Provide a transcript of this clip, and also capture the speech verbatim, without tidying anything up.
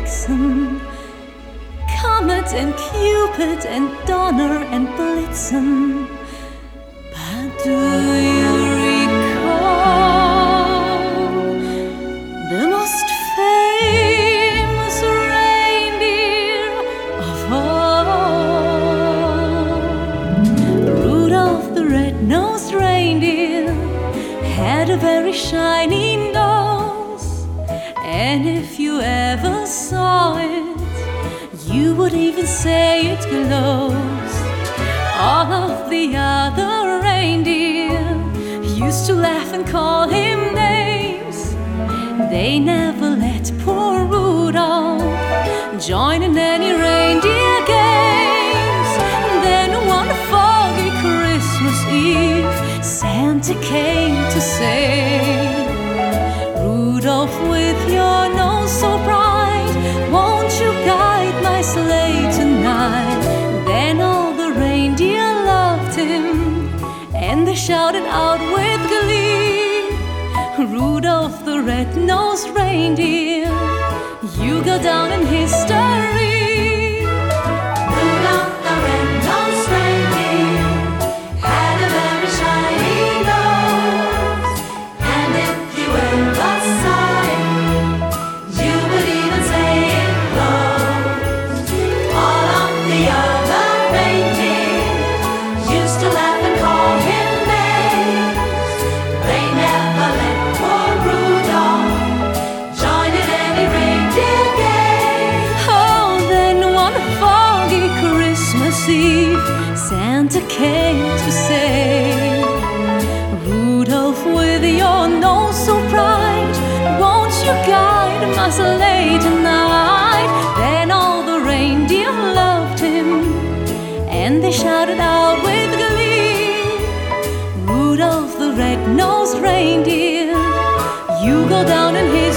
Vixen, Comet and Cupid and Donner and Blitzen. But do you recall the most famous reindeer of all? Rudolph the red-nosed reindeer had a very shiny nose, and if you ever saw it, you would even say it glows. All of the other reindeer used to laugh and call him names. They never let poor Rudolph join in any reindeer games. Then one foggy Christmas Eve, Santa came to say, Rudolph, with your nose so bright, won't you guide my sleigh tonight? Then all the reindeer loved him, and they shouted out with glee, Rudolph the red-nosed reindeer, you go down in history. Rudolph the red-nosed reindeer had a very shiny nose, and if you ever saw it, you would even say it glows. All of the other reindeer used to laugh and call him names. They never let poor Rudolph join in any reindeer game. Oh, then one foggy Christmas Eve, Santa came to say, Rudolph, with your nose so bright, won't you guide my sleigh tonight? Then all the reindeer loved him, and they shouted out with glee, Rudolph the red-nosed reindeer, you go down in history.